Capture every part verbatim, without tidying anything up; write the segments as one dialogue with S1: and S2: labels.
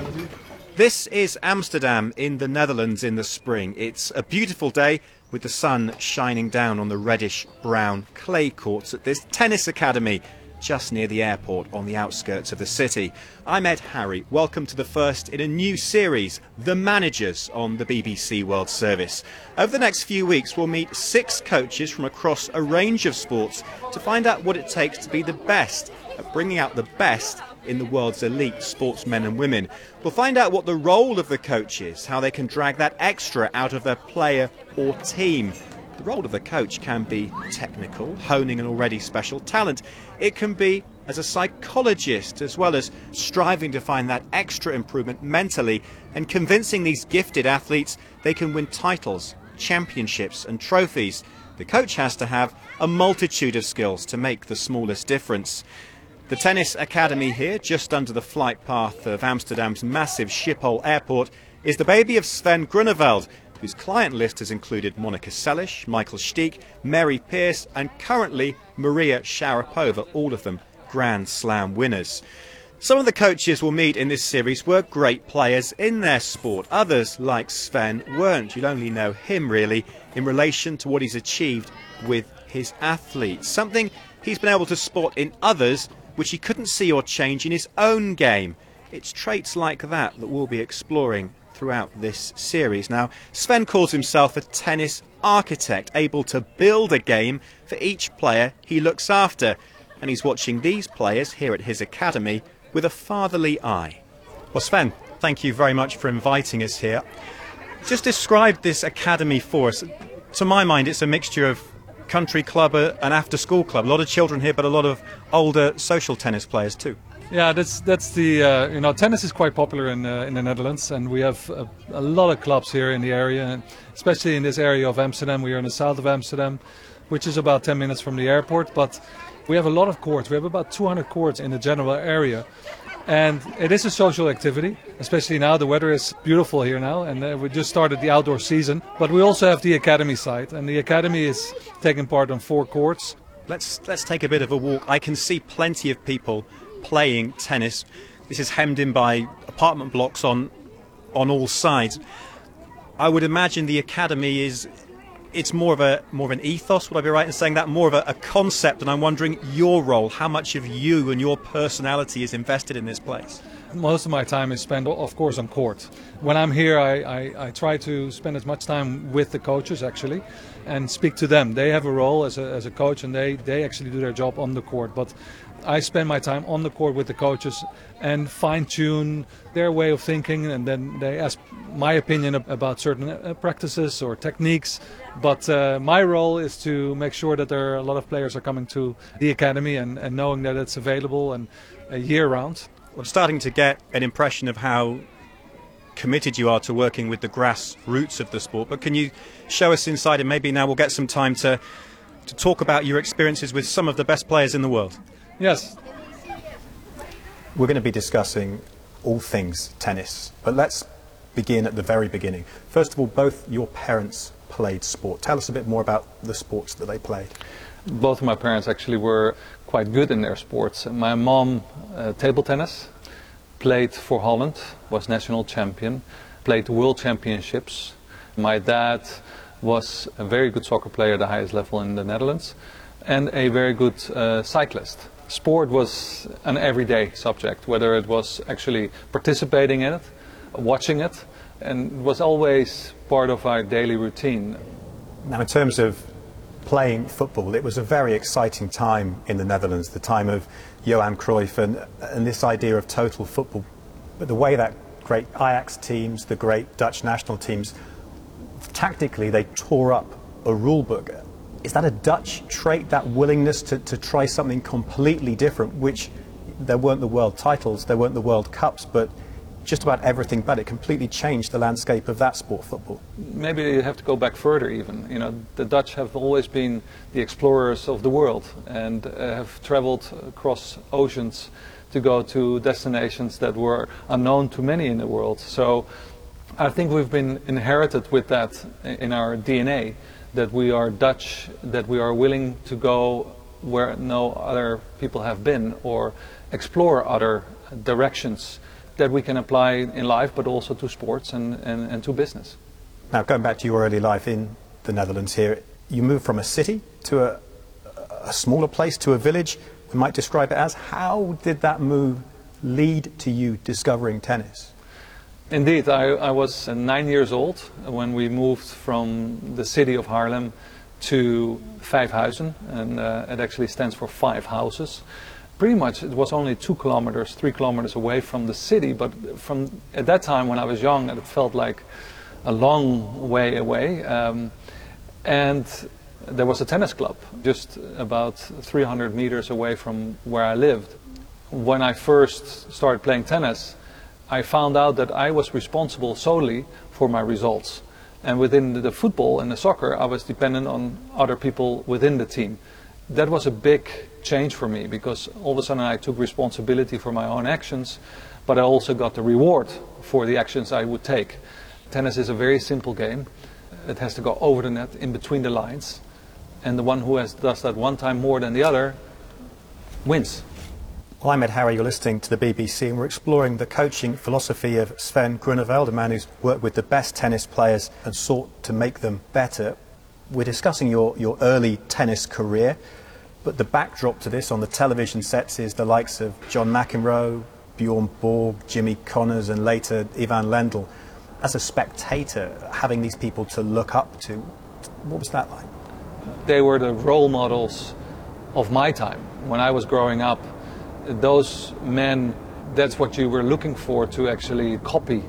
S1: This is Amsterdam in the Netherlands in the spring. It's a beautiful day with the sun shining down on the reddish-brown clay courts at this tennis academy just near the airport on the outskirts of the city. I'm Ed Harry. Welcome to the first in a new series, The Managers, on the B B C World Service. Over the next few weeks we'll meet six coaches from across a range of sports to find out what it takes to be the best at bringing out the best in the world's elite sportsmen and women. We'll find out what the role of the coach is, how they can drag that extra out of their player or team. The role of the coach can be technical, honing an already special talent. It can be as a psychologist, as well as striving to find that extra improvement mentally and convincing these gifted athletes they can win titles, championships and trophies. The coach has to have a multitude of skills to make the smallest difference. The tennis academy here, just under the flight path of Amsterdam's massive Schiphol airport, is the baby of Sven Groeneveld, whose client list has included Monica Seles, Michael Stich, Mary Pierce and currently Maria Sharapova, all of them Grand Slam winners. Some of the coaches we'll meet in this series were great players in their sport. Others, like Sven, weren't. You'll only know him really in relation to what he's achieved with his athletes. Something he's been able to spot in others which he couldn't see or change in his own game. It's traits like that that we'll be exploring throughout this series. Now, Sven calls himself a tennis architect, able to build a game for each player he looks after. And he's watching these players here at his academy with a fatherly eye. Well, Sven, thank you very much for inviting us here. Just describe this academy for us. To my mind, it's a mixture of country club and after-school club. A lot of children here, but a lot of older social tennis players too.
S2: Yeah, that's that's the uh, you know tennis is quite popular in uh, in the Netherlands, and we have a, a lot of clubs here in the area, and especially in this area of Amsterdam. We are in the south of Amsterdam, which is about ten minutes from the airport. But we have a lot of courts. We have about two hundred courts in the general area, and it is a social activity. Especially now, the weather is beautiful here now, and uh, we just started the outdoor season. But we also have the academy side, and the academy is taking part on four courts.
S1: Let's let's take a bit of a walk. I can see plenty of people playing tennis. This is hemmed in by apartment blocks on on all sides. I would imagine the academy is it's more of a more of an ethos, would I be right in saying that? More of a, a concept, and I'm wondering your role, how much of you and your personality is invested in this place?
S2: Most of my time is spent, of course, on court. When I'm here, I, I, I try to spend as much time with the coaches, actually, and speak to them. They have a role as a, as a coach, and they, they actually do their job on the court. But I spend my time on the court with the coaches and fine-tune their way of thinking, and then they ask my opinion about certain practices or techniques. But uh, my role is to make sure that there are a lot of players are coming to the academy and, and knowing that it's available and uh, year-round.
S1: I'm starting to get an impression of how committed you are to working with the grassroots of the sport, but can you show us inside, and maybe now we'll get some time to, to talk about your experiences with some of the best players in the world?
S2: Yes.
S1: We're going to be discussing all things tennis, but let's begin at the very beginning. First of all, both your parents played sport. Tell us a bit more about the sports that they played.
S2: Both of my parents actually were quite good in their sports. My mom, uh, table tennis, played for Holland, was national champion, played world championships. My dad was a very good soccer player at the highest level in the Netherlands and a very good uh, cyclist. Sport was an everyday subject, whether it was actually participating in it, watching it, and it was always part of our daily routine.
S1: Now, in terms of playing football, it was a very exciting time in the Netherlands, the time of Johan Cruyff and, and this idea of total football. But the way that great Ajax teams, the great Dutch national teams, tactically they tore up a rule book. Is that a Dutch trait, that willingness to, to try something completely different, which there weren't the world titles, there weren't the World Cups, but just about everything but it completely changed the landscape of that sport, football?
S2: Maybe you have to go back further even. You know, the Dutch have always been the explorers of the world and uh, have traveled across oceans to go to destinations that were unknown to many in the world. So I think we've been inherited with that in our D N A, that we are Dutch, that we are willing to go where no other people have been or explore other directions that we can apply in life, but also to sports and, and, and to business.
S1: Now, going back to your early life in the Netherlands here, you moved from a city to a, a smaller place, to a village, we might describe it as. How did that move lead to you discovering tennis?
S2: Indeed, I, I was nine years old when we moved from the city of Haarlem to Vijfhuizen, and uh, it actually stands for five houses. Pretty much it was only two kilometers, three kilometers away from the city, but from at that time when I was young, it felt like a long way away. Um, and there was a tennis club just about three hundred meters away from where I lived. When I first started playing tennis, I found out that I was responsible solely for my results. And within the football and the soccer, I was dependent on other people within the team. That was a big change for me, because all of a sudden I took responsibility for my own actions, but I also got the reward for the actions I would take. Tennis is a very simple game. It has to go over the net, in between the lines, and the one who has, does that one time more than the other wins.
S1: Well, I'm Ed Harry, you're listening to the B B C, and we're exploring the coaching philosophy of Sven Groeneveld, a man who's worked with the best tennis players and sought to make them better. We're discussing your, your early tennis career, but the backdrop to this on the television sets is the likes of John McEnroe, Bjorn Borg, Jimmy Connors, and later Ivan Lendl. As a spectator, having these people to look up to, what was that like?
S2: They were the role models of my time. When I was growing up, those men, that's what you were looking for to actually copy.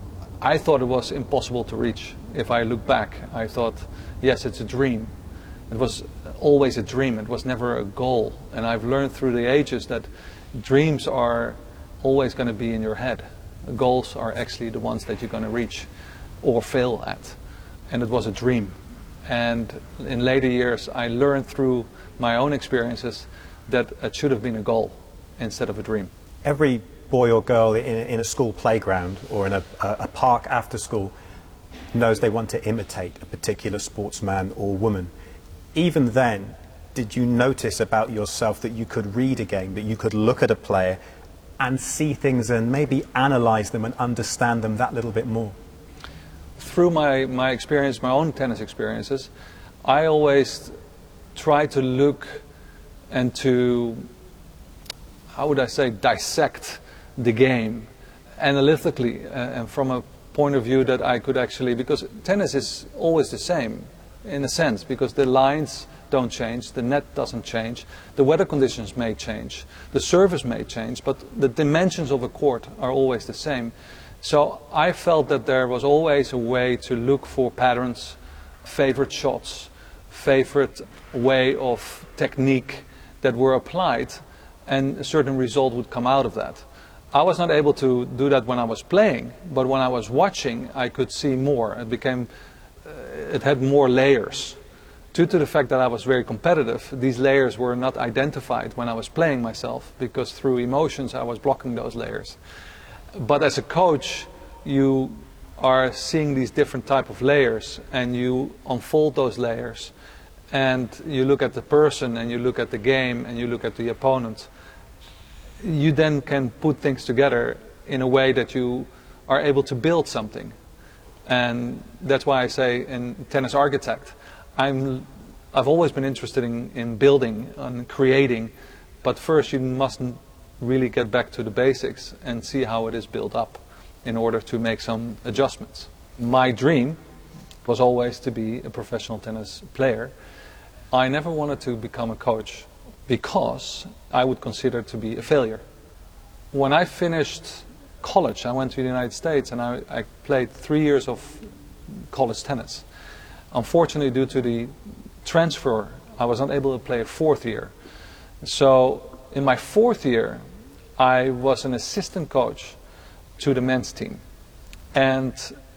S2: I thought it was impossible to reach. If I look back, I thought, yes, it's a dream. It was always a dream. It was never a goal. And I've learned through the ages that dreams are always going to be in your head. Goals are actually the ones that you're going to reach or fail at. And it was a dream. And in later years, I learned through my own experiences that it should have been a goal instead of a dream.
S1: Every boy or girl in, in a school playground or in a, a park after school knows they want to imitate a particular sportsman or woman. Even then, did you notice about yourself that you could read a game, that you could look at a player and see things and maybe analyze them and understand them that little bit more?
S2: Through my, my experience, my own tennis experiences, I always try to look and to, how would I say, dissect the game analytically, uh, and from a point of view that I could actually, because tennis is always the same in a sense, because the lines don't change, the net doesn't change, the weather conditions may change, the service may change, but the dimensions of a court are always the same. So I felt that there was always a way to look for patterns, favorite shots, favorite way of technique that were applied, and a certain result would come out of that. I was not able to do that when I was playing, but when I was watching, I could see more. It became, uh, it had more layers. Due to the fact that I was very competitive, these layers were not identified when I was playing myself, because through emotions I was blocking those layers. But as a coach, you are seeing these different type of layers, and you unfold those layers, and you look at the person, and you look at the game, and you look at the opponent. You then can put things together in a way that you are able to build something. And that's why I say in Tennis Architect, I'm, I've always been interested in, in building and creating, but first you mustn't really get back to the basics and see how it is built up in order to make some adjustments. My dream was always to be a professional tennis player. I never wanted to become a coach because I would consider it to be a failure. When I finished college, I went to the United States and I, I played three years of college tennis. Unfortunately, due to the transfer, I was not able to play a fourth year. So in my fourth year, I was an assistant coach to the men's team. And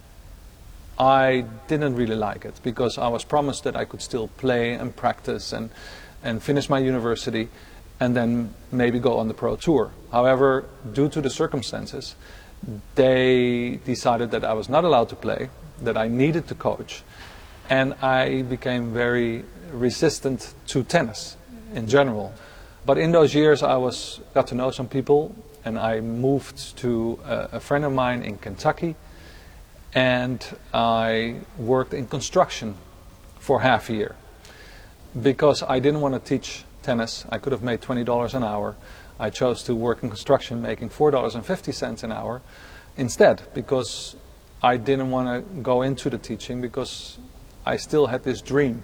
S2: I didn't really like it because I was promised that I could still play and practice and, and finish my university and then maybe go on the pro tour. However, due to the circumstances, they decided that I was not allowed to play, that I needed to coach, and I became very resistant to tennis in general. But in those years I was got to know some people, and I moved to a, a friend of mine in Kentucky, and I worked in construction for half a year. Because I didn't want to teach tennis, I could have made twenty dollars an hour. I chose to work in construction making four dollars and fifty cents an hour instead, because I didn't want to go into the teaching, because I still had this dream.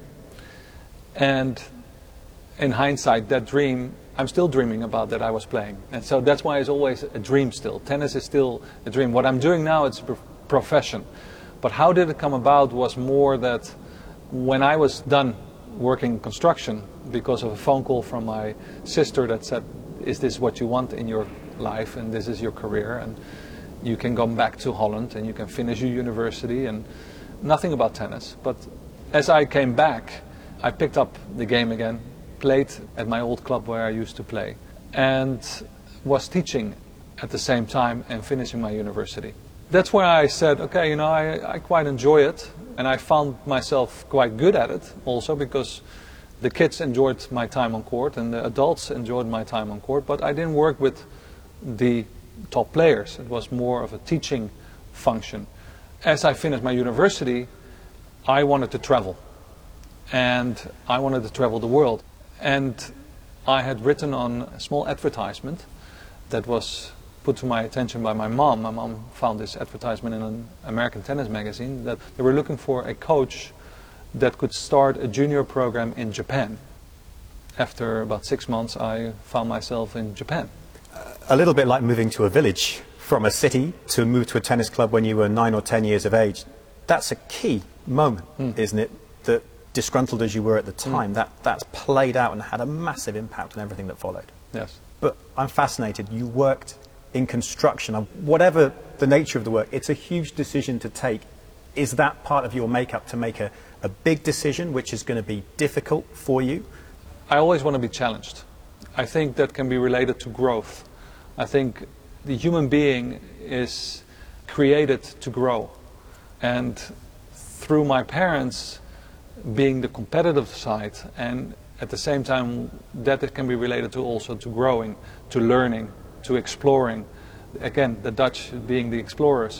S2: And in hindsight, that dream, I'm still dreaming about that I was playing. And so that's why it's always a dream still. Tennis is still a dream. What I'm doing now, it's a profession. But how did it come about was more that when I was done working in construction, because of a phone call from my sister that said, is this what you want in your life, and this is your career, and you can go back to Holland and you can finish your university, and nothing about tennis. But as I came back, I picked up the game again, played at my old club where I used to play, and was teaching at the same time and finishing my university. That's where I said, okay, you know, I, I quite enjoy it, and I found myself quite good at it also, because the kids enjoyed my time on court and the adults enjoyed my time on court, but I didn't work with the top players. It was more of a teaching function. As I finished my university, I wanted to travel, and I wanted to travel the world. And I had written on a small advertisement that was put to my attention by my mom. My mom found this advertisement in an American tennis magazine that they were looking for a coach that could start a junior program in Japan. After about six months, I found myself in Japan.
S1: A little bit like moving to a village from a city to move to a tennis club when you were nine or ten years of age. That's a key moment, mm. isn't it? That disgruntled as you were at the time, mm. that, that's played out and had a massive impact on everything that followed.
S2: Yes.
S1: But I'm fascinated. You worked in construction. Whatever the nature of the work, it's a huge decision to take. Is that part of your makeup, to make a, a big decision which is going to be difficult for you?
S2: I always want to be challenged. I think that can be related to growth. I think the human being is created to grow. And through my parents being the competitive side, and at the same time that it can be related to also to growing, to learning, to exploring. Again, the Dutch being the explorers.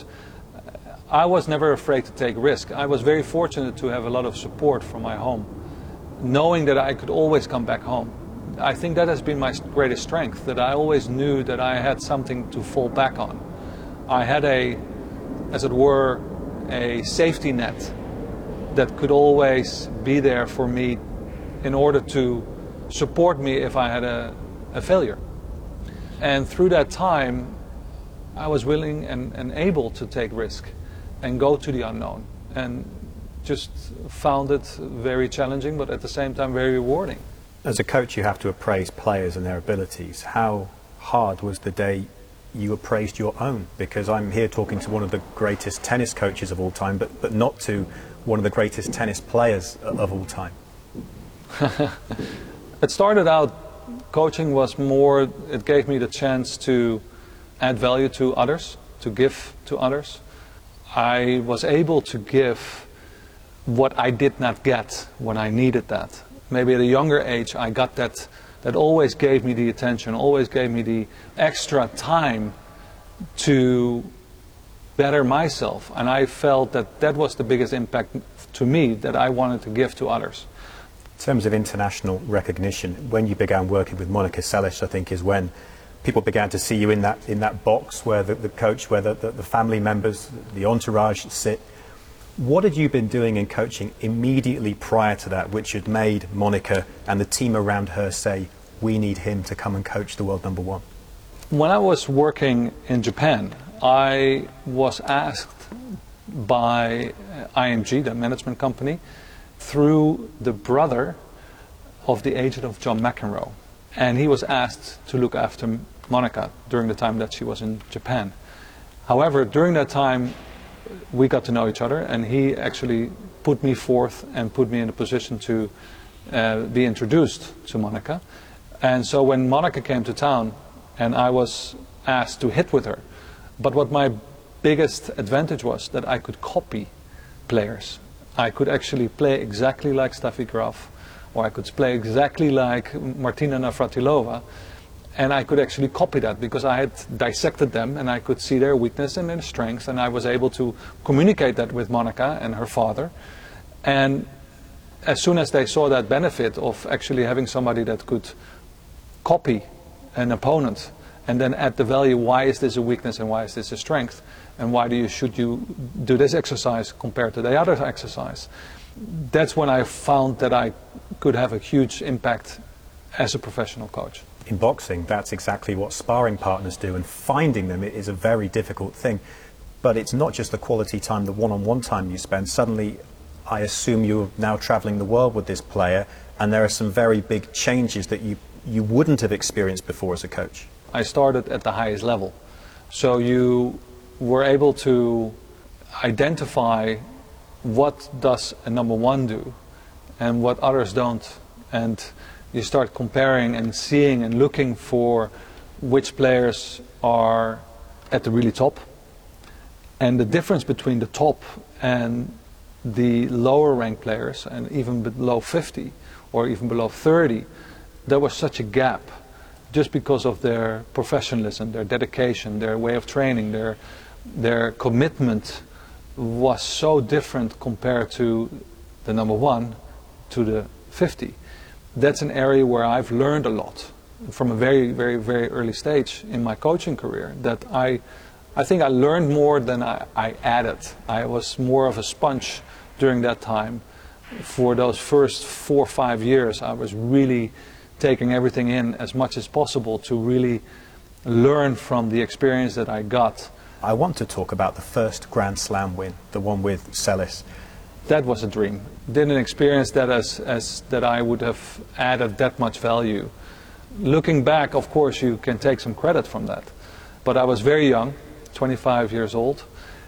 S2: I was never afraid to take risk. I was very fortunate to have a lot of support from my home, knowing that I could always come back home. I think that has been my greatest strength, that I always knew that I had something to fall back on. I had a, as it were, a safety net that could always be there for me in order to support me if I had a, a failure. And through that time, I was willing and, and able to take risk and go to the unknown, and just found it very challenging, but at the same time very rewarding.
S1: As a coach, you have to appraise players and their abilities. How hard was the day you appraised your own? Because I'm here talking to one of the greatest tennis coaches of all time, but, but not to one of the greatest tennis players of all time.
S2: It started out, coaching was more, it gave me the chance to add value to others, to give to others. I was able to give what I did not get when I needed that. Maybe at a younger age I got that, that always gave me the attention, always gave me the extra time to better myself. And I felt that that was the biggest impact to me that I wanted to give to others.
S1: In terms of international recognition, when you began working with Monica Seles, I think, is when people began to see you in that in that box where the, the coach, where the, the, the family members, the entourage sit. What had you been doing in coaching immediately prior to that, which had made Monica and the team around her say, we need him to come and coach the world number one?
S2: When I was working in Japan, I was asked by I M G, the management company, through the brother of the agent of John McEnroe. And he was asked to look after Monica during the time that she was in Japan. However, during that time, we got to know each other, and he actually put me forth and put me in a position to uh, be introduced to Monica. And so when Monica came to town, and I was asked to hit with her, but what my biggest advantage was that I could copy players. I could actually play exactly like Steffi Graf or I could play exactly like Martina Navratilova, and I could actually copy that because I had dissected them and I could see their weakness and their strengths, and I was able to communicate that with Monica and her father. And as soon as they saw that benefit of actually having somebody that could copy an opponent and then add the value, why is this a weakness and why is this a strength, and why do you should you do this exercise compared to the other exercise, that's when I found that I could have a huge impact as a professional coach.
S3: In boxing, that's exactly what sparring partners do, and finding them is a very difficult thing. But it's not just the quality time, the one-on-one time you spend. Suddenly, I assume you're now traveling the world with this player, and there are some very big changes that you, you wouldn't have experienced before as a coach.
S2: I started at the highest level. So you were able to identify what does a number one do and what others don't. And you start comparing and seeing and looking for which players are at the really top. And the difference between the top and the lower ranked players, and even below fifty or even below thirty, there was such a gap just because of their professionalism, their dedication, their way of training, their, their commitment was so different compared to the number one to the fifty. That's an area where I've learned a lot from a very, very, very early stage in my coaching career. That I, I think I learned more than I, I added. I was more of a sponge during that time. For those first four or five years, I was really taking everything in as much as possible to really learn from the experience that I got.
S3: I want to talk about the first Grand Slam win, the one with Seles.
S2: That was a dream. Didn't experience that as, as that I would have added that much value. Looking back, of course, you can take some credit from that. But I was very young, twenty-five years old.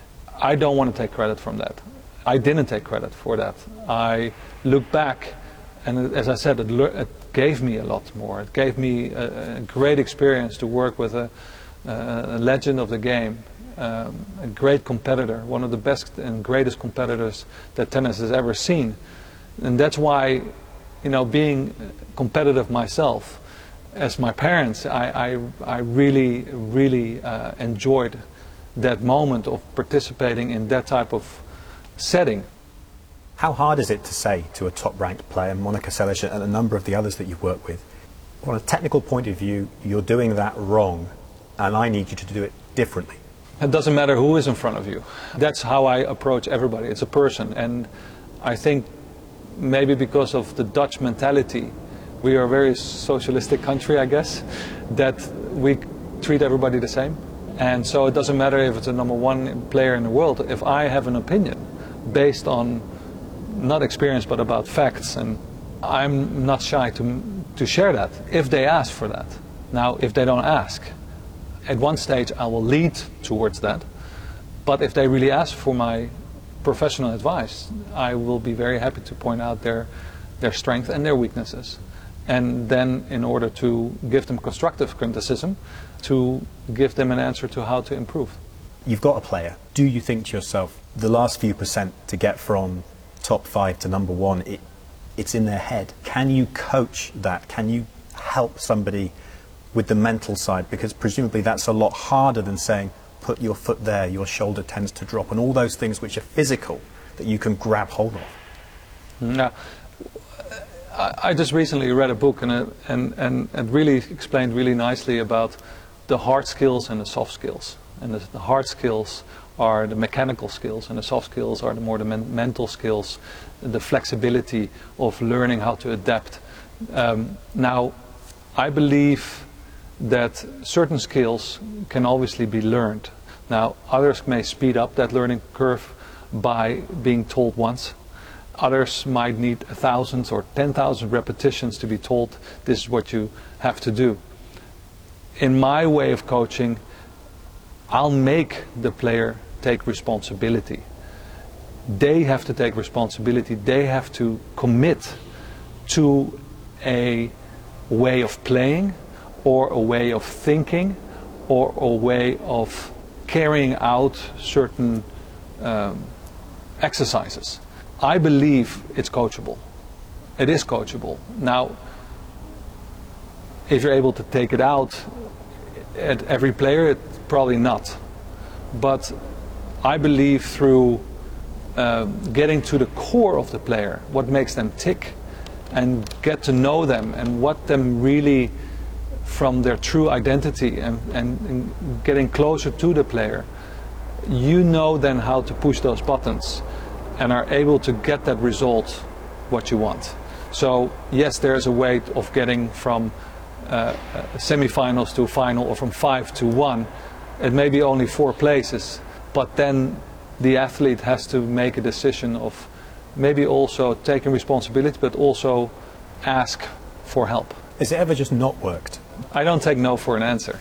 S2: I don't want to take credit from that. I didn't take credit for that. I look back, and as I said, it, it gave me a lot more. It gave me a, a great experience to work with a, a legend of the game. Um, a great competitor, one of the best and greatest competitors that tennis has ever seen. And that's why, you know, being competitive myself, as my parents, I, I, I really, really uh, enjoyed that moment of participating in that type of setting.
S3: How hard is it to say to a top-ranked player, Monica Seles, and a number of the others that you've worked with, from a technical point of view, you're doing that wrong, and I need you to do it differently?
S2: It doesn't matter who is in front of you. That's how I approach everybody. It's a person. And I think maybe because of the Dutch mentality, we are a very socialistic country, I guess, that we treat everybody the same. And so it doesn't matter if it's a number one player in the world. If I have an opinion based on not experience but about facts, and I'm not shy to, to share that if they ask for that. Now, if they don't ask, at one stage I will lead towards that, but if they really ask for my professional advice, I will be very happy to point out their, their strengths and their weaknesses. And then, in order to give them constructive criticism, to give them an answer to how to improve.
S3: You've got a player. Do you think to yourself, the last few percent to get from top five to number one, it, it's in their head? Can you coach that? Can you help somebody with the mental side? Because presumably that's a lot harder than saying, put your foot there, your shoulder tends to drop, and all those things which are physical that you can grab hold of.
S2: Now, I just recently read a book, and it, and, and it really explained really nicely about the hard skills and the soft skills. And the, the hard skills are the mechanical skills, and the soft skills are the more the men mental skills, the flexibility of learning how to adapt. Um, now, I believe that certain skills can obviously be learned. Now, others may speed up that learning curve by being told once. Others might need a thousand or ten thousand repetitions to be told this is what you have to do. In my way of coaching, I'll make the player take responsibility. They have to take responsibility. They have to commit to a way of playing, or a way of thinking, or a way of carrying out certain um, exercises. I believe it's coachable. it is coachable. Now, if you're able to take it out at every player, it, probably not. But I believe through uh, getting to the core of the player, what makes them tick, and get to know them and what them really from their true identity, and, and, and getting closer to the player, you know then how to push those buttons and are able to get that result what you want. So yes, there's a way of getting from uh, semi-finals to final, or from five to one. It may be only four places, but then the athlete has to make a decision of maybe also taking responsibility, but also ask for help.
S3: Has it ever just not worked?
S2: I don't take no for an answer.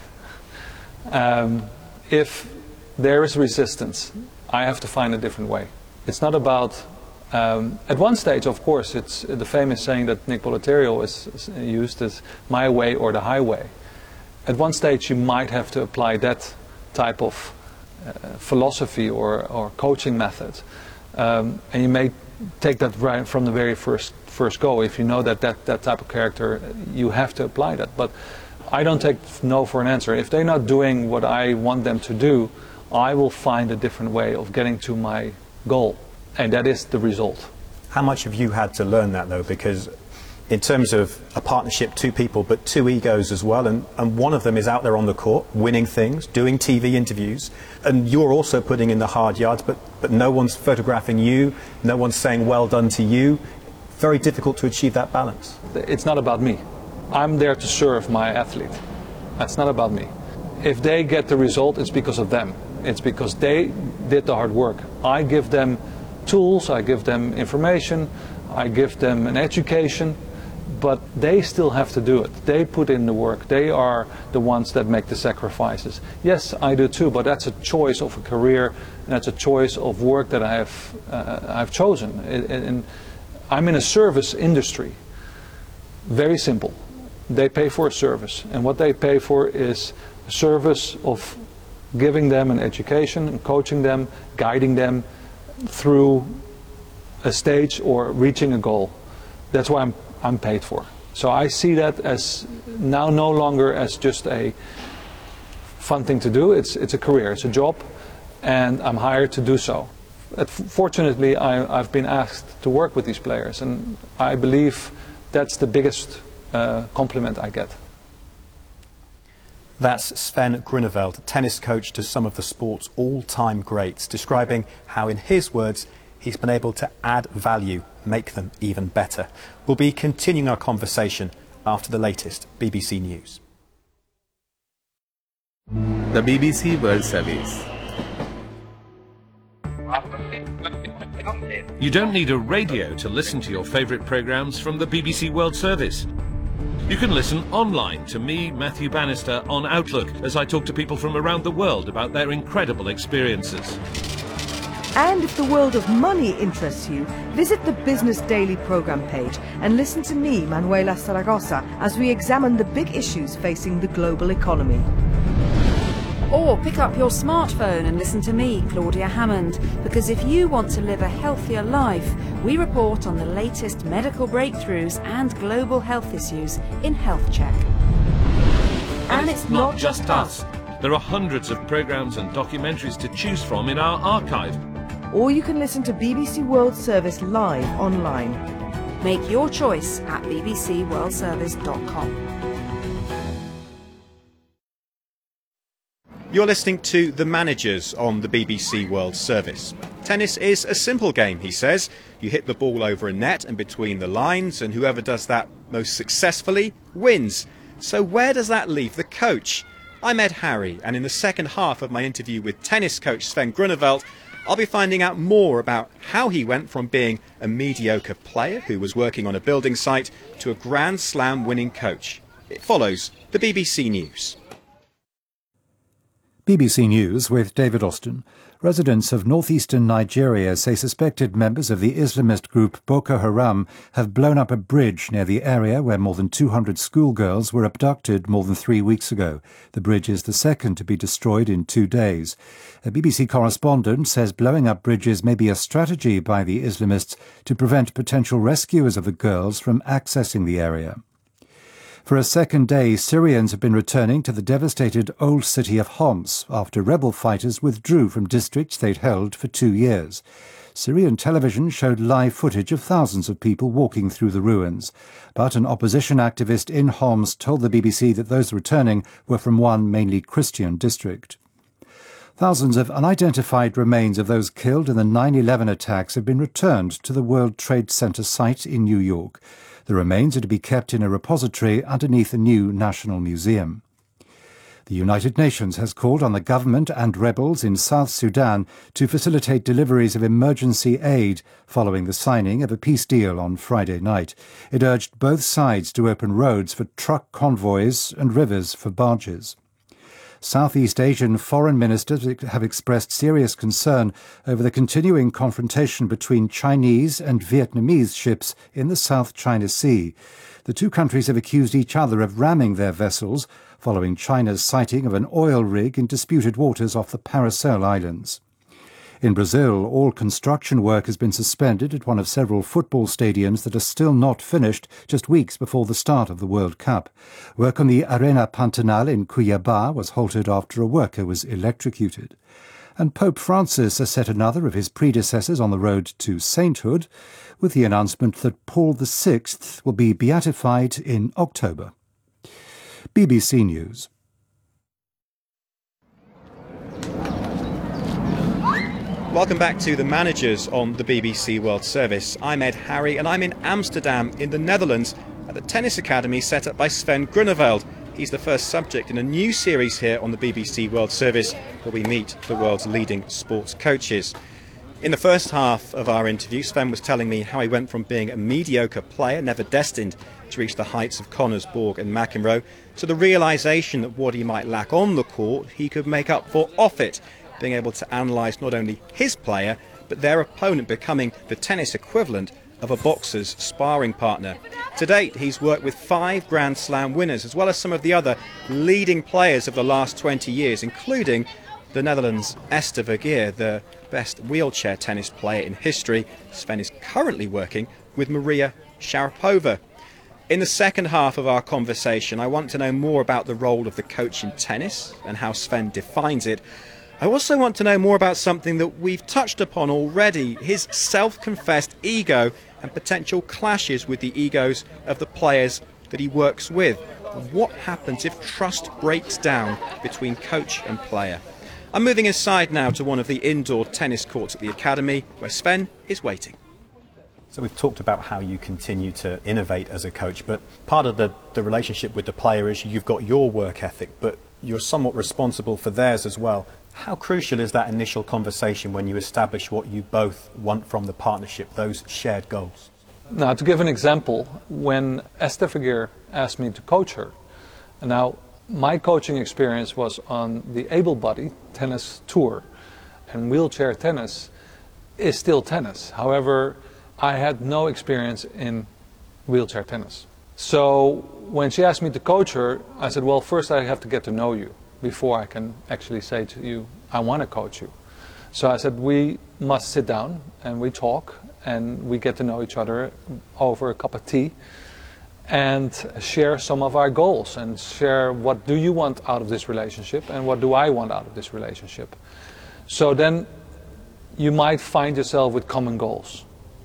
S2: Um, if there is resistance, I have to find a different way. It's not about, um, at one stage, of course, it's the famous saying that Nick Bollettieri is, is used as my way or the highway. At one stage you might have to apply that type of uh, philosophy or, or coaching method. Um, and you may take that right from the very first first go. If you know that, that that type of character, you have to apply that. But I don't take no for an answer. If they're not doing what I want them to do, I will find a different way of getting to my goal. And that is the result.
S3: How much have you had to learn that, though? Because in terms of a partnership, two people, but two egos as well, and, and one of them is out there on the court, winning things, doing T V interviews, and you're also putting in the hard yards, but, but no one's photographing you, no one's saying well done to you. Very difficult to achieve that balance.
S2: It's not about me. I'm there to serve my athlete. That's not about me. If they get the result, it's because of them. It's because they did the hard work. I give them tools, I give them information, I give them an education, but they still have to do it. They put in the work. They are the ones that make the sacrifices. Yes, I do too, but that's a choice of a career, and that's a choice of work that I have uh, I've chosen. And I'm in a service industry. Very simple. They pay for a service, and what they pay for is a service of giving them an education and coaching them, guiding them through a stage or reaching a goal. That's why I'm I'm paid for. So I see that as now no longer as just a fun thing to do. It's it's a career, it's a job, and I'm hired to do so. Fortunately, I, I've been asked to work with these players, and I believe that's the biggest uh, compliment I get.
S3: That's Sven Groeneveld, tennis coach to some of the sport's all-time greats, describing how, in his words, he's been able to add value, make them even better. We'll be continuing our conversation after the latest B B C News.
S4: The B B C World Service. You don't need a radio to listen to your favourite programmes from the B B C World Service. You can listen online to me, Matthew Bannister, on Outlook as I talk to people from around the world about their incredible experiences.
S5: And if the world of money interests you, visit the Business Daily programme page and listen to me, Manuela Zaragoza, as we examine the big issues facing the global economy.
S6: Or pick up your smartphone and listen to me, Claudia Hammond, because if you want to live a healthier life, we report on the latest medical breakthroughs and global health issues in Health Check.
S4: And it's not just us. There are hundreds of programmes and documentaries to choose from in our archive.
S5: Or you can listen to B B C World Service live online.
S6: Make your choice at b b c world service dot com.
S1: You're listening to The Managers on the B B C World Service. Tennis is a simple game, he says. You hit the ball over a net and between the lines, and whoever does that most successfully wins. So where does that leave the coach? I'm Ed Harry, and in the second half of my interview with tennis coach Sven Groeneveld, I'll be finding out more about how he went from being a mediocre player who was working on a building site to a Grand Slam winning coach. It follows the B B C News.
S7: B B C News with David Austin. Residents of northeastern Nigeria say suspected members of the Islamist group Boko Haram have blown up a bridge near the area where more than two hundred schoolgirls were abducted more than three weeks ago. The bridge is the second to be destroyed in two days. A B B C correspondent says blowing up bridges may be a strategy by the Islamists to prevent potential rescuers of the girls from accessing the area. For a second day, Syrians have been returning to the devastated old city of Homs after rebel fighters withdrew from districts they'd held for two years. Syrian television showed live footage of thousands of people walking through the ruins. But an opposition activist in Homs told the B B C that those returning were from one mainly Christian district. Thousands of unidentified remains of those killed in the nine eleven attacks have been returned to the World Trade Center site in New York. The remains are to be kept in a repository underneath a new National Museum. The United Nations has called on the government and rebels in South Sudan to facilitate deliveries of emergency aid following the signing of a peace deal on Friday night. It urged both sides to open roads for truck convoys and rivers for barges. Southeast Asian foreign ministers have expressed serious concern over the continuing confrontation between Chinese and Vietnamese ships in the South China Sea. The two countries have accused each other of ramming their vessels following China's sighting of an oil rig in disputed waters off the Paracel Islands. In Brazil, all construction work has been suspended at one of several football stadiums that are still not finished just weeks before the start of the World Cup. Work on the Arena Pantanal in Cuiabá was halted after a worker was electrocuted. And Pope Francis has set another of his predecessors on the road to sainthood with the announcement that Paul the Sixth will be beatified in October. B B C News.
S1: Welcome back to The Managers on the B B C World Service. I'm Ed Harry and I'm in Amsterdam in the Netherlands at the tennis academy set up by Sven Groeneveld. He's the first subject in a new series here on the B B C World Service where we meet the world's leading sports coaches. In the first half of our interview, Sven was telling me how he went from being a mediocre player, never destined to reach the heights of Connors, Borg and McEnroe, to the realisation that what he might lack on the court, he could make up for off it, being able to analyse not only his player, but their opponent becoming the tennis equivalent of a boxer's sparring partner. To date, he's worked with five Grand Slam winners, as well as some of the other leading players of the last twenty years, including the Netherlands' Esther Vergeer, the best wheelchair tennis player in history. Sven is currently working with Maria Sharapova. In the second half of our conversation, I want to know more about the role of the coach in tennis and how Sven defines it. I also want to know more about something that we've touched upon already, his self-confessed ego and potential clashes with the egos of the players that he works with. What happens if trust breaks down between coach and player? I'm moving aside now to one of the indoor tennis courts at the academy, where Sven is waiting.
S3: So we've talked about how you continue to innovate as a coach, but part of the, the relationship with the player is you've got your work ethic, but you're somewhat responsible for theirs as well. How crucial is that initial conversation when you establish what you both want from the partnership, those shared goals?
S2: Now, to give an example, when Esther Vergeer asked me to coach her, now my coaching experience was on the able-bodied tennis tour, and wheelchair tennis is still tennis. However, I had no experience in wheelchair tennis. So when she asked me to coach her, I said, well, first I have to get to know you before I can actually say to you, I want to coach you. So I said, we must sit down and we talk and we get to know each other over a cup of tea and share some of our goals and share what do you want out of this relationship and what do I want out of this relationship. So then you might find yourself with common goals.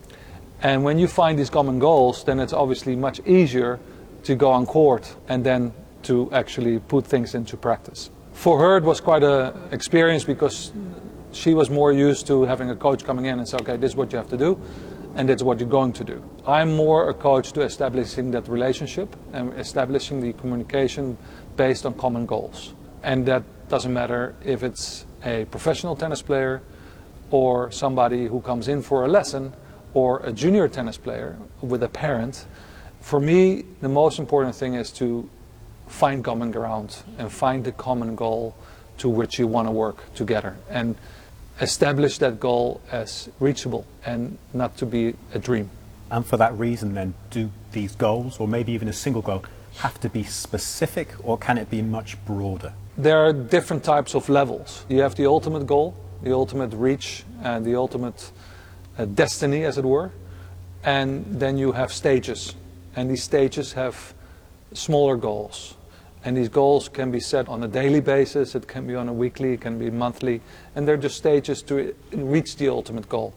S2: And when you find these common goals, then it's obviously much easier to go on court and then to actually put things into practice. For her, it was quite an experience because she was more used to having a coach coming in and say, okay, this is what you have to do, and this is what you're going to do. I'm more a coach to establishing that relationship and establishing the communication based on common goals. And that doesn't matter if it's a professional tennis player or somebody who comes in for a lesson or a junior tennis player with a parent. For me, the most important thing is to find common ground and find the common goal to which you want to work together, and establish that goal as reachable and not to be a dream.
S3: And for that reason then, do these goals, or maybe even a single goal, have to be specific, or can it be much broader?
S2: There are different types of levels. You have the ultimate goal, the ultimate reach, and the ultimate uh, destiny, as it were. And then you have stages. And these stages have smaller goals. And these goals can be set on a daily basis, it can be on a weekly, it can be monthly. And they're just stages to reach the ultimate goal.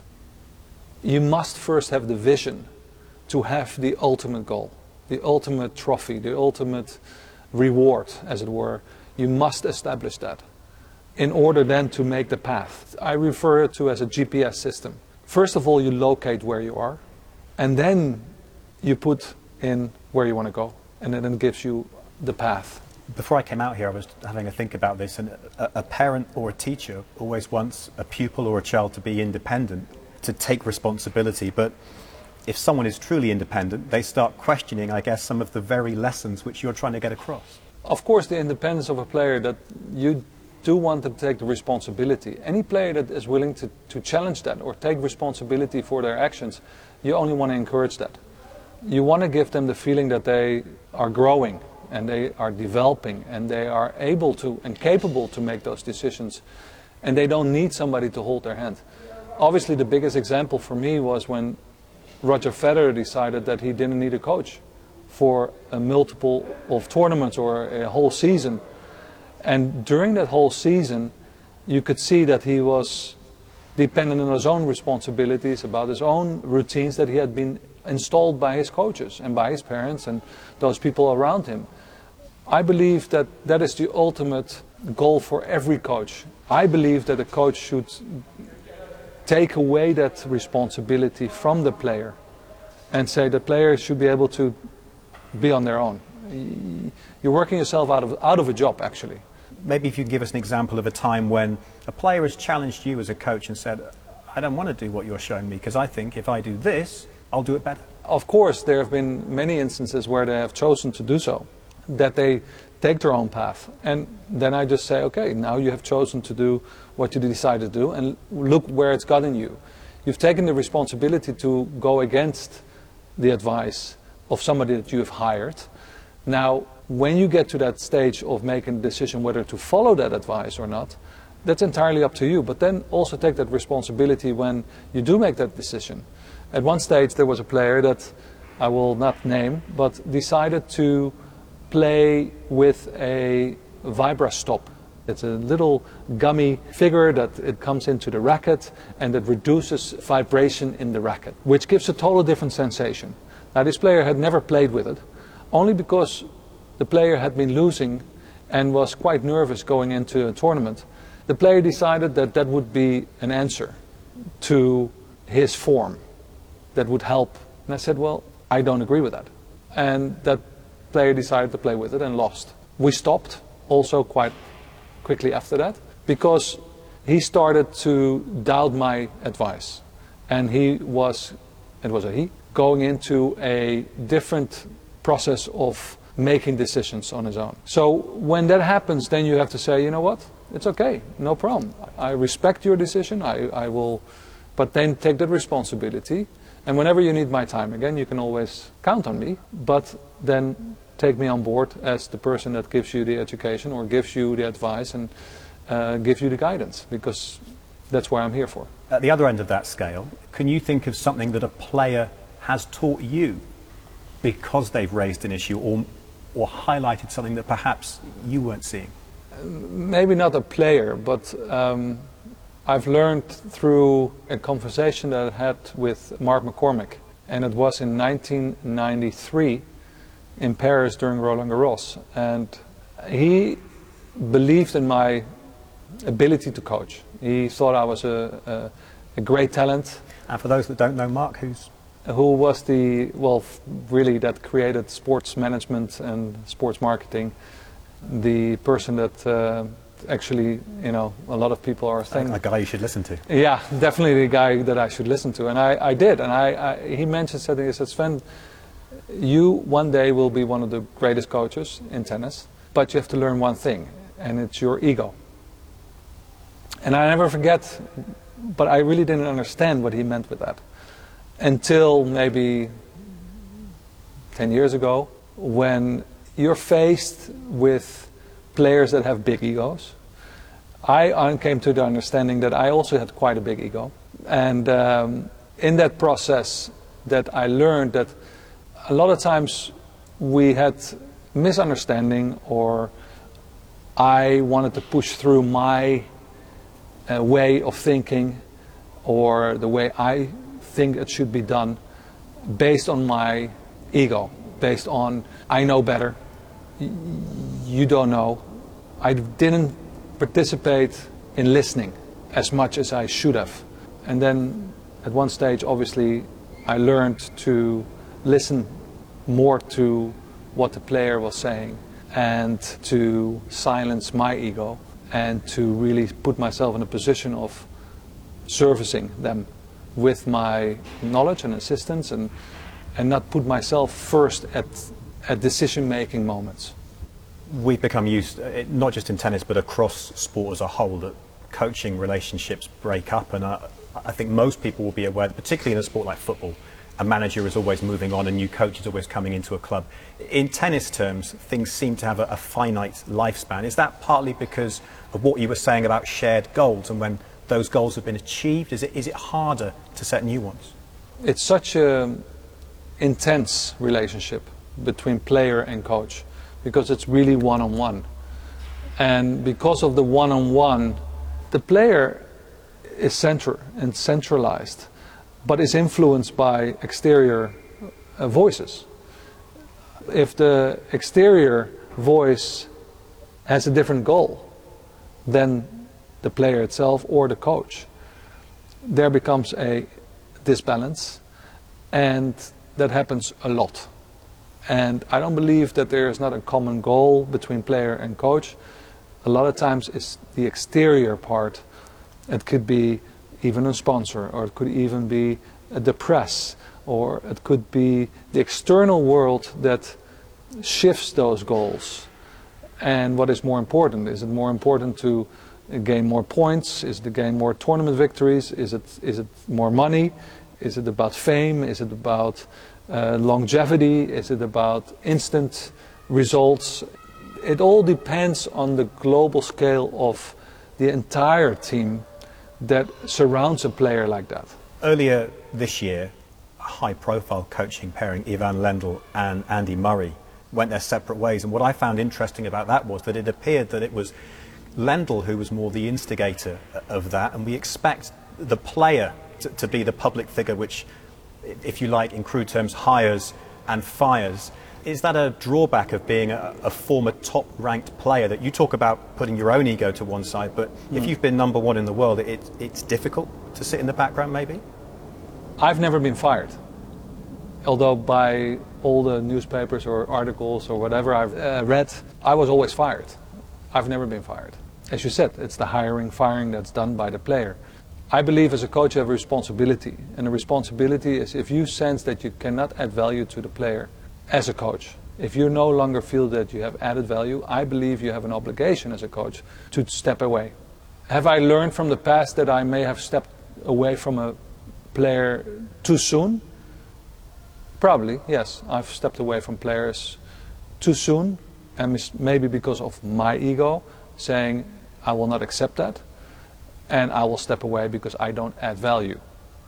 S2: You must first have the vision to have the ultimate goal, the ultimate trophy, the ultimate reward, as it were. You must establish that in order then to make the path. I refer it to as a G P S system. First of all, you locate where you are, and then you put in where you want to go, and then it gives you the path.
S3: Before I came out here, I was having a think about this, and a, a parent or a teacher always wants a pupil or a child to be independent, to take responsibility, but if someone is truly independent, they start questioning, I guess, some of the very lessons which you're trying to get across.
S2: Of course, the independence of a player, that you do want them to take the responsibility. Any player that is willing to, to challenge that or take responsibility for their actions, you only want to encourage that. You want to give them the feeling that they are growing and they are developing and they are able to and capable to make those decisions, and they don't need somebody to hold their hand. Obviously, the biggest example for me was when Roger Federer decided that he didn't need a coach for a multiple of tournaments or a whole season. And during that whole season, you could see that he was dependent on his own responsibilities, about his own routines that he had been installed by his coaches and by his parents and those people around him. I believe that that is the ultimate goal for every coach. I believe that a coach should take away that responsibility from the player and say the players should be able to be on their own. You're working yourself out of, out of a job, actually.
S3: Maybe if you could give us an example of a time when a player has challenged you as a coach and said, I don't want to do what you're showing me because I think if I do this, I'll do it better.
S2: Of course, there have been many instances where they have chosen to do so, that they take their own path. And then I just say, okay, now you have chosen to do what you decided to do, and look where it's gotten you. You've taken the responsibility to go against the advice of somebody that you have hired. Now, when you get to that stage of making a decision whether to follow that advice or not, that's entirely up to you. But then also take that responsibility when you do make that decision. At one stage, there was a player that I will not name, but decided to play with a VibraStop. It's a little gummy figure that it comes into the racket and it reduces vibration in the racket, which gives a totally different sensation. Now, this player had never played with it, only because the player had been losing and was quite nervous going into a tournament. The player decided that that would be an answer to his form that would help. And I said, well, I don't agree with that. And that player decided to play with it and lost. We stopped also quite quickly after that because he started to doubt my advice. And he was, it was a he, going into a different process of making decisions on his own. So when that happens, then you have to say, you know what, it's okay, no problem. I respect your decision, I, I will, but then take that responsibility. And whenever you need my time again, you can always count on me, but then take me on board as the person that gives you the education or gives you the advice and uh, gives you the guidance, because that's what I'm here for.
S3: At the other end of that scale, can you think of something that a player has taught you because they've raised an issue or, or highlighted something that perhaps you weren't seeing?
S2: Maybe not a player, but um, I've learned through a conversation that I had with Mark McCormick, and it was in nineteen ninety-three in Paris during Roland Garros, and he believed in my ability to coach. He thought I was a, a, a great talent.
S3: And for those that don't know Mark, who's?
S2: Who was the, well, really that created sports management and sports marketing. The person that uh, actually, you know, a lot of people are saying.
S3: A guy you should listen to.
S2: Yeah, definitely the guy that I should listen to. And I, I did. And I, I, he mentioned something, he said, Sven, you one day will be one of the greatest coaches in tennis, but you have to learn one thing. and it's your ego. And I never forget, but I really didn't understand what he meant with that until maybe ten years ago, when you're faced with players that have big egos. I came to the understanding that I also had quite a big ego. And um, in that process that I learned that a lot of times we had misunderstanding, or I wanted to push through my uh, way of thinking, or the way I think it should be done, based on my ego, based on I know better, you don't know. I didn't participate in listening as much as I should have. And then at one stage, obviously, I learned to listen more to what the player was saying, and to silence my ego, and to really put myself in a position of servicing them with my knowledge and assistance, and and not put myself first at at decision-making moments.
S3: We've become used, not just in tennis, but across sport as a whole, that coaching relationships break up. And I, I think most people will be aware that, particularly in a sport like football, a manager is always moving on, a new coach is always coming into a club. In tennis terms, things seem to have a, a finite lifespan. Is that partly because of what you were saying about shared goals, and when those goals have been achieved, is it, is it harder to set new ones?
S2: It's such an intense relationship between player and coach, because it's really one-on-one. And because of the one-on-one, the player is central and centralized, but is influenced by exterior uh, voices. If the exterior voice has a different goal than the player itself or the coach, there becomes a disbalance, and that happens a lot. And I don't believe that there is not a common goal between player and coach. A lot of times it's the exterior part. It could be even a sponsor, or it could even be the press, or it could be the external world that shifts those goals. And what is more important? Is it more important to gain more points? Is it to gain more tournament victories? Is it, is it more money? Is it about fame? Is it about Uh, longevity? Is it about instant results? It all depends on the global scale of the entire team that surrounds a player like that.
S3: Earlier this year, a high-profile coaching pairing, Ivan Lendl and Andy Murray, went their separate ways. And what I found interesting about that was that it appeared that it was Lendl who was more the instigator of that, and we expect the player to, to be the public figure which, if you like, in crude terms, hires and fires. Is that a drawback of being a, a former top-ranked player, that you talk about putting your own ego to one side, but mm. if you've been number one in the world, it, it's difficult to sit in the background, maybe?
S2: I've never been fired. Although by all the newspapers or articles or whatever I've uh, read, I was always fired. I've never been fired. As you said, it's the hiring, firing that's done by the player. I believe as a coach you have a responsibility, and the responsibility is if you sense that you cannot add value to the player as a coach, if you no longer feel that you have added value, I believe you have an obligation as a coach to step away. Have I learned from the past that I may have stepped away from a player too soon? Probably, yes. I've stepped away from players too soon, and maybe because of my ego, saying I will not accept that. And I will step away because I don't add value.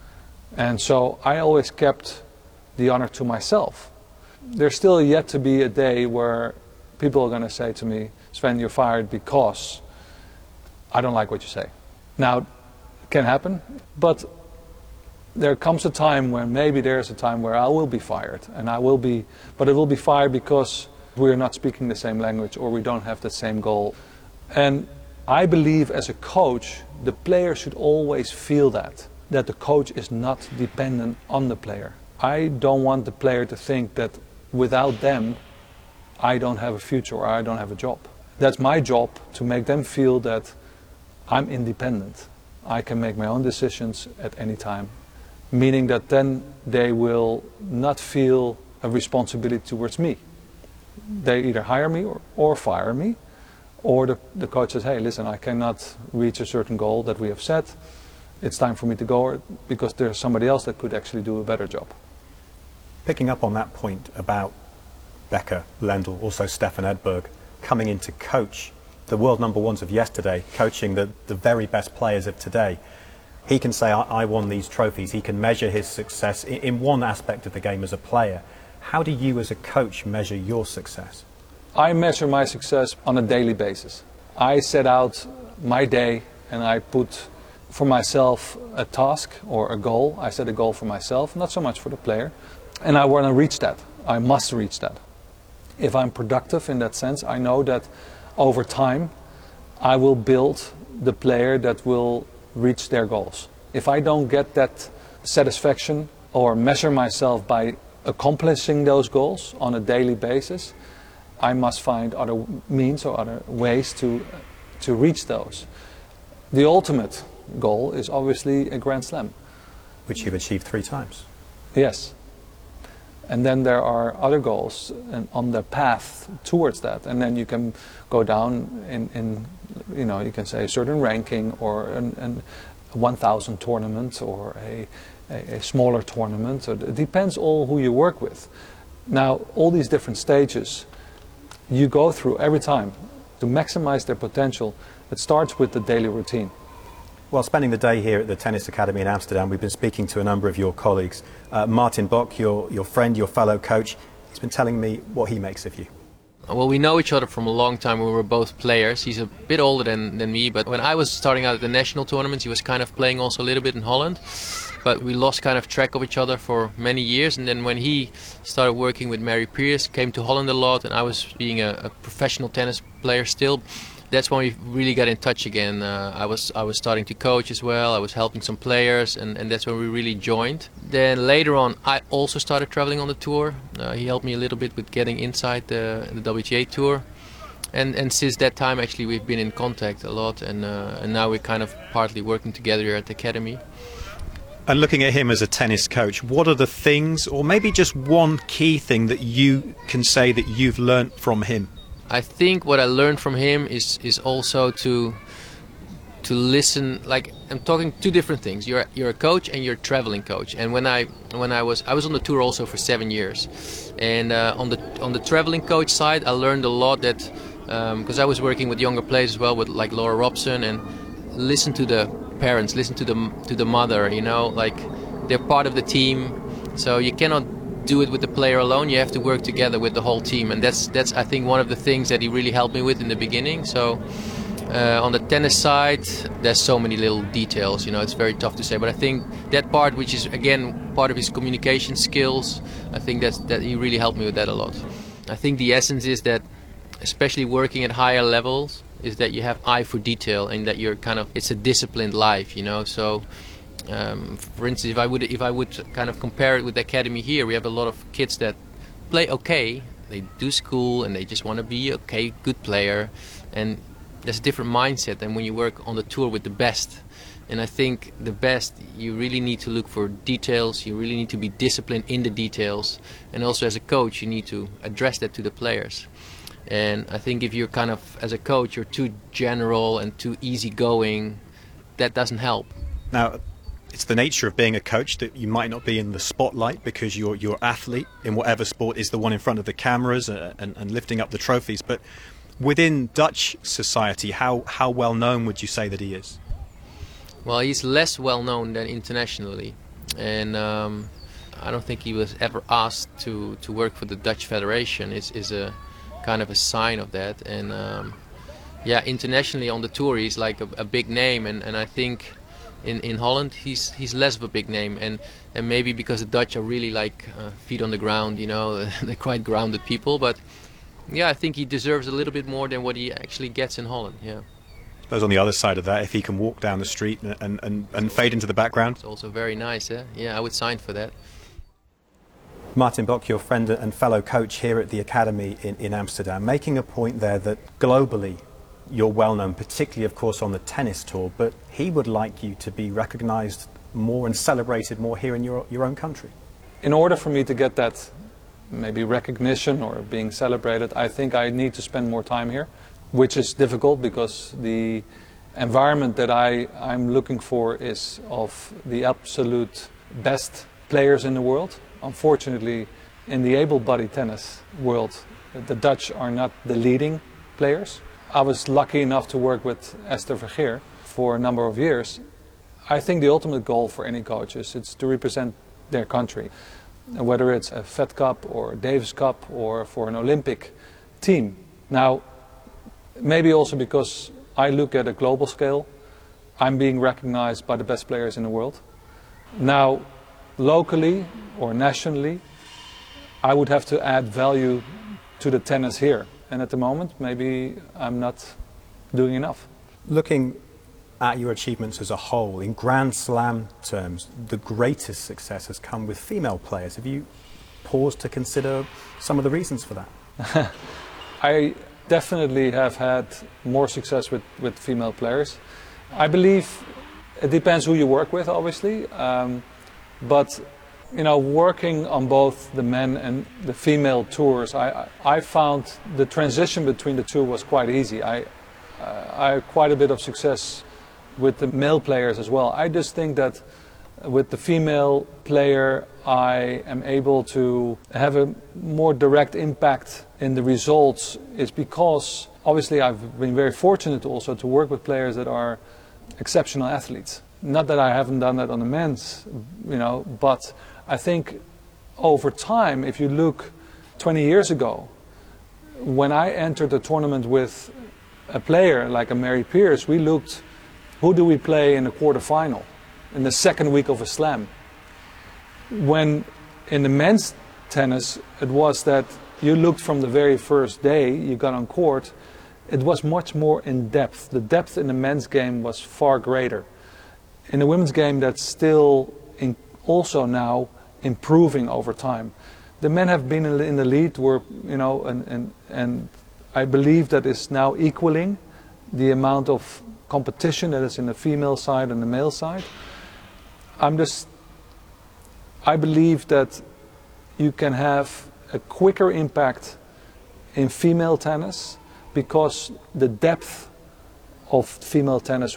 S2: And so I always kept the honor to myself. There's still yet to be a day where people are going to say to me, Sven, you're fired because I don't like what you say. Now, it can happen, but there comes a time when maybe there's a time where I will be fired, and I will be, but it will be fired because we're not speaking the same language, or we don't have the same goal. And I believe as a coach, the player should always feel that, that the coach is not dependent on the player. I don't want the player to think that without them, I don't have a future or I don't have a job. That's my job, to make them feel that I'm independent. I can make my own decisions at any time. Meaning that then they will not feel a responsibility towards me. They either hire me or, or fire me, or the, the coach says, hey, listen, I cannot reach a certain goal that we have set. It's time for me to go because there's somebody else that could actually do a better job.
S3: Picking up on that point about Becker, Lendl, also Stefan Edberg coming in to coach the world number ones of yesterday, coaching the, the very best players of today. He can say, I, I won these trophies. He can measure his success in, in one aspect of the game as a player. How do you as a coach measure your success?
S2: I measure my success on a daily basis. I set out my day and I put for myself a task or a goal. I set a goal for myself, not so much for the player. And I want to reach that. I must reach that. If I'm productive in that sense, I know that over time I will build the player that will reach their goals. If I don't get that satisfaction or measure myself by accomplishing those goals on a daily basis, I must find other means or other ways to, to reach those. The ultimate goal is obviously a Grand Slam.
S3: Which you've achieved three times.
S2: Yes. And then there are other goals and on the path towards that. And then you can go down in, in you know, you can say a certain ranking or an, an one thousand tournament or a, a, a smaller tournament. So it depends all who you work with. Now, all these different stages you go through every time to maximize their potential. It starts with the daily routine.
S3: Well, spending the day here at the Tennis Academy in Amsterdam, we've been speaking to a number of your colleagues. Uh, Martin Bock, your, your friend, your fellow coach, he's been telling me what he makes of you.
S8: Well, we know each other from a long time. We were both players. He's a bit older than, than me, but when I was starting out at the national tournaments, he was kind of playing also a little bit in Holland. But we lost kind of track of each other for many years. And then when he started working with Mary Pierce, came to Holland a lot, and I was being a, a professional tennis player still, that's when we really got in touch again. Uh, I was I was starting to coach as well. I was helping some players, and, and that's when we really joined. Then later on, I also started traveling on the tour. Uh, he helped me a little bit with getting inside the, the W T A tour, and and since that time, actually, we've been in contact a lot, and uh, and now we're kind of partly working together here at the academy.
S1: And looking at him as a tennis coach, what are the things, or maybe just one key thing that you can say that you've learned from him?
S8: I think what I learned from him is is also to to listen. Like, I'm talking two different things. You're you're a coach and you're a traveling coach. And when I when I was I was on the tour also for seven years, and uh, on the on the traveling coach side, I learned a lot that because um, I was working with younger players as well, with like Laura Robson, and listen to the parents, listen to the to the mother. You know, like they're part of the team, so you cannot do it with the player alone. You have to work together with the whole team, and that's that's I think one of the things that he really helped me with in the beginning. So uh, on the tennis side, there's so many little details, you know, it's very tough to say, but I think that part, which is again part of his communication skills, I think that's that he really helped me with that a lot. I think the essence is that, especially working at higher levels, is that you have eye for detail, and that you're kind of, it's a disciplined life, you know. So Um, for instance, if I would if I would kind of compare it with the academy here, we have a lot of kids that play okay, they do school and they just want to be okay, good player, and there's a different mindset than when you work on the tour with the best. And I think the best, you really need to look for details, you really need to be disciplined in the details, and also as a coach you need to address that to the players. And I think if you're kind of, as a coach, you're too general and too easygoing, that doesn't help.
S1: Now, it's the nature of being a coach that you might not be in the spotlight because your your athlete in whatever sport is the one in front of the cameras uh, and, and lifting up the trophies. But within Dutch society, how, how well known would you say that he is?
S8: Well, he's less well known than internationally, and um, I don't think he was ever asked to, to work for the Dutch Federation. Is is a kind of a sign of that. And um, yeah, internationally on the tour he's like a, a big name, and, and I think In, in Holland, he's he's less of a big name, and, and maybe because the Dutch are really like uh, feet on the ground, you know, they're quite grounded people. But yeah, I think he deserves a little bit more than what he actually gets in Holland. Yeah.
S1: I suppose on the other side of that, if he can walk down the street and and, and fade into the background,
S8: it's also very nice. Eh? Yeah, I would sign for that.
S3: Martin Bock, your friend and fellow coach here at the academy in, in Amsterdam, making a point there that globally you're well known, particularly of course on the tennis tour, but he would like you to be recognised more and celebrated more here in your, your own country.
S2: In order for me to get that maybe recognition or being celebrated, I think I need to spend more time here. which is difficult because the environment that I, I'm looking for is of the absolute best players in the world. Unfortunately, in the able-bodied tennis world, the Dutch are not the leading players. I was lucky enough to work with Esther Vergeer for a number of years. I think the ultimate goal for any coach is it's to represent their country, whether it's a Fed Cup or a Davis Cup or for an Olympic team. Now, maybe also because I look at a global scale, I'm being recognized by the best players in the world. Now, locally or nationally, I would have to add value to the tennis here. And at the moment, maybe I'm not doing enough.
S3: Looking at your achievements as a whole, in Grand Slam terms, the greatest success has come with female players. Have you paused to consider some of the reasons for that?
S2: I definitely have had more success with, with female players. I believe it depends who you work with, obviously, um, but you know, working on both the men and the female tours, I, I found the transition between the two was quite easy. I, uh, I had quite a bit of success with the male players as well. I just think that with the female player, I am able to have a more direct impact in the results. It's because obviously I've been very fortunate also to work with players that are exceptional athletes. Not that I haven't done that on the men's, you know, but I think over time, if you look twenty years ago, when I entered the tournament with a player like a Mary Pierce, we looked, who do we play in the quarterfinal, in the second week of a slam? When in the men's tennis, it was that you looked from the very first day you got on court, it was much more in depth. The depth in the men's game was far greater. In the women's game, that's still in also now improving over time. The men have been in the lead, were, you know, and, and, and I believe that is now equaling the amount of competition that is in the female side and the male side. I'm just, I believe that you can have a quicker impact in female tennis because the depth of female tennis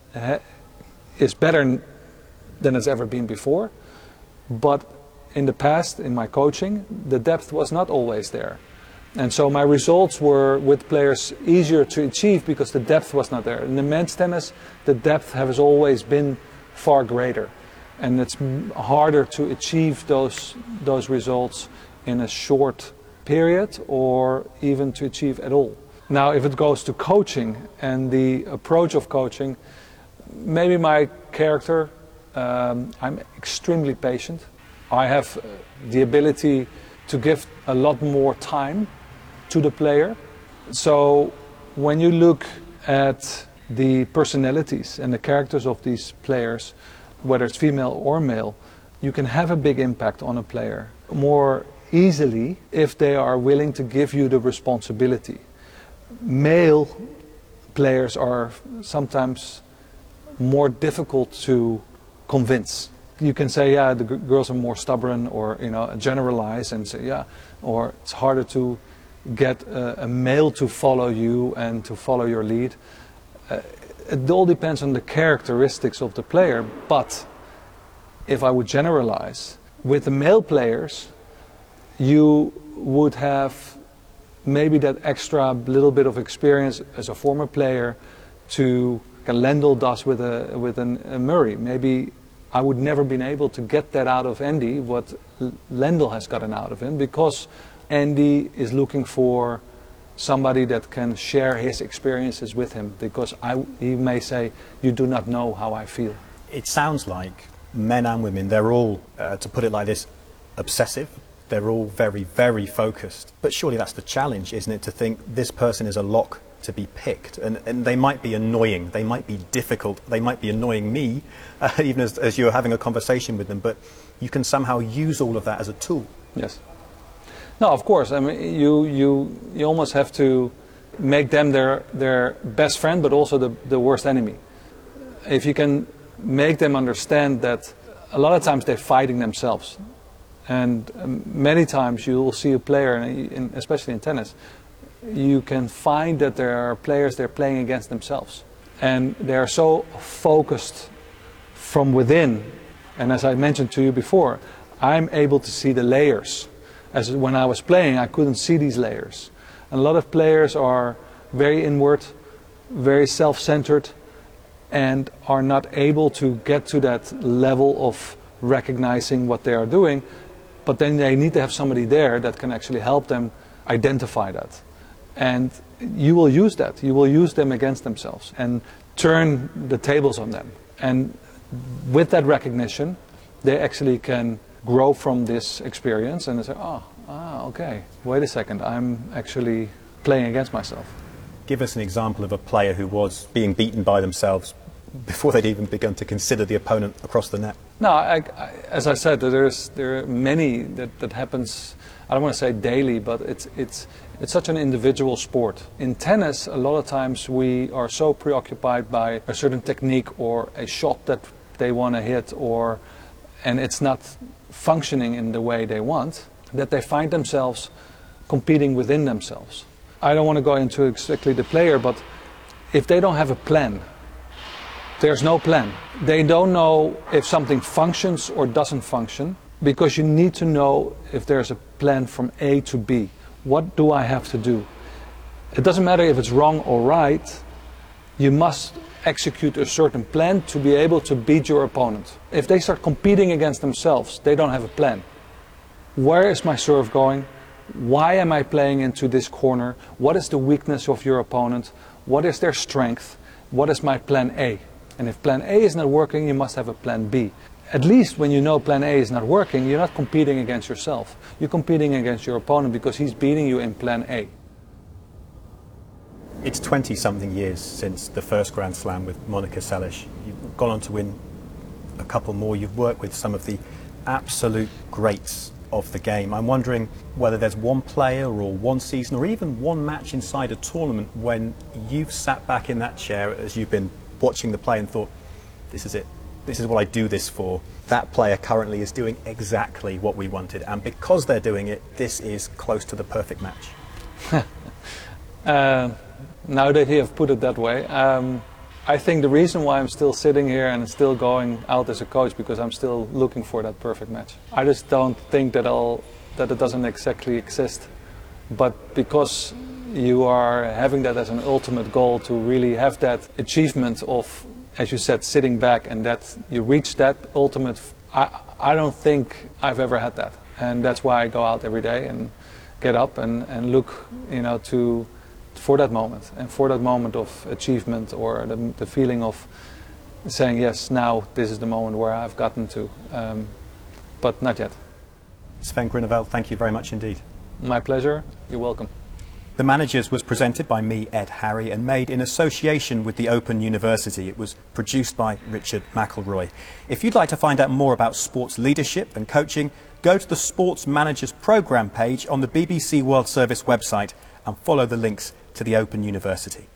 S2: is better than it's ever been before. But in the past, in my coaching, the depth was not always there. And so my results were with players easier to achieve because the depth was not there. In the men's tennis, the depth has always been far greater. And it's harder to achieve those, those results in a short period or even to achieve at all. Now, if it goes to coaching and the approach of coaching, maybe my character, um, I'm extremely patient. I have the ability to give a lot more time to the player. So when you look at the personalities and the characters of these players, whether it's female or male, you can have a big impact on a player more easily if they are willing to give you the responsibility. Male players are sometimes more difficult to convince. You can say, yeah, the g girls are more stubborn, or you know, generalize and say, yeah, or it's harder to get a, a male to follow you and to follow your lead. Uh, it all depends on the characteristics of the player, but if I would generalize, with the male players, you would have maybe that extra little bit of experience as a former player to like Lendl does with a with an, a Murray. Maybe I would never been able to get that out of Andy, what Lendl has gotten out of him, because Andy is looking for somebody that can share his experiences with him, because I, he may say, you do not know how I feel.
S3: It sounds like men and women, they're all, uh, to put it like this, obsessive. They're all very, very focused. But surely that's the challenge, isn't it, to think this person is a lock to be picked, and, and they might be annoying, they might be difficult, they might be annoying me, uh, even as, as you're having a conversation with them, but you can somehow use all of that as a tool.
S2: Yes. No, of course. I mean, you you you almost have to make them their their best friend, but also the the worst enemy. If you can make them understand that a lot of times they're fighting themselves, and um, many times you will see a player, in, especially in tennis, you can find that there are players they're playing against themselves. And they're so focused from within. And as I mentioned to you before, I'm able to see the layers. As when I was playing, I couldn't see these layers. And a lot of players are very inward, very self-centered, and are not able to get to that level of recognizing what they are doing. But then they need to have somebody there that can actually help them identify that. And you will use that. You will use them against themselves and turn the tables on them. And with that recognition, they actually can grow from this experience and they say, oh, ah, okay, wait a second, I'm actually playing against myself.
S3: Give us an example of a player who was being beaten by themselves before they'd even begun to consider the opponent across the net.
S2: No, I, I, as I said, there's, there are many that, that happens, I don't want to say daily, but it's, it's, it's such an individual sport. In tennis, a lot of times we are so preoccupied by a certain technique or a shot that they want to hit, or, and it's not functioning in the way they want, that they find themselves competing within themselves. I don't want to go into exactly the player, but if they don't have a plan, there's no plan. They don't know if something functions or doesn't function, because you need to know if there's a plan from A to B. What do I have to do? It doesn't matter if it's wrong or right. You must execute a certain plan to be able to beat your opponent. If they start competing against themselves, they don't have a plan. Where is my serve going? Why am I playing into this corner? What is the weakness of your opponent? What is their strength? What is my plan A? And if plan A is not working, you must have a plan B. At least when you know plan A is not working, you're not competing against yourself. You're competing against your opponent because he's beating you in plan A.
S3: It's twenty-something years since the first Grand Slam with Monica Seles. You've gone on to win a couple more. You've worked with some of the absolute greats of the game. I'm wondering whether there's one player or one season or even one match inside a tournament when you've sat back in that chair as you've been watching the play and thought, this is it. This is what I do this for. That player currently is doing exactly what we wanted, and because they're doing it, this is close to the perfect match.
S2: uh, now that you have put it that way, um, I think the reason why I'm still sitting here and still going out as a coach, because I'm still looking for that perfect match. I just don't think that I'll, that it doesn't exactly exist, but because you are having that as an ultimate goal to really have that achievement of, as you said, sitting back, and that you reach that ultimate, I, I don't think I've ever had that. And that's why I go out every day and get up and, and look, you know, to, for that moment, and for that moment of achievement, or the, the feeling of saying, yes, now this is the moment where I've gotten to, um, but not yet.
S3: Sven Groeneveld, thank you very much indeed.
S2: My pleasure. You're welcome.
S3: The Managers was presented by me, Ed Harry, and made in association with the Open University. It was produced by Richard McElroy. If you'd like to find out more about sports leadership and coaching, go to the Sports Managers Programme page on the B B C World Service website and follow the links to the Open University.